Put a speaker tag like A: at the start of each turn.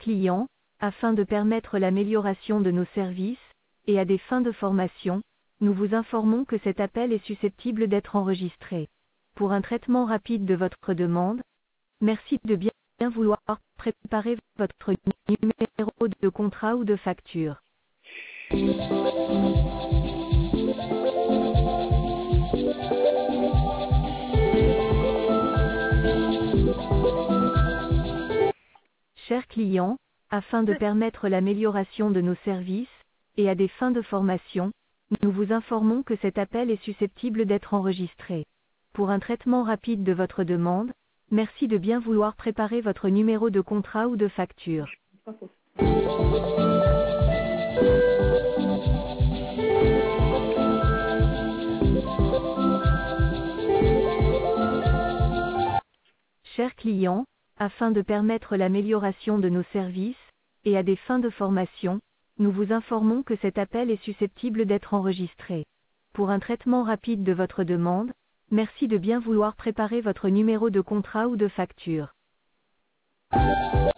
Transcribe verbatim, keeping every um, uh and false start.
A: client, afin de permettre l'amélioration de nos services, et à des fins de formation, nous vous informons que cet appel est susceptible d'être enregistré. Pour un traitement rapide de votre demande, merci de bien vouloir préparer votre numéro de contrat ou de facture. Chers clients, afin de permettre l'amélioration de nos services, et à des fins de formation, nous vous informons que cet appel est susceptible d'être enregistré. Pour un traitement rapide de votre demande, merci de bien vouloir préparer votre numéro de contrat ou de facture. Chers clients, afin de permettre l'amélioration de nos services, et à des fins de formation, nous vous informons que cet appel est susceptible d'être enregistré. Pour un traitement rapide de votre demande, merci de bien vouloir préparer votre numéro de contrat ou de facture.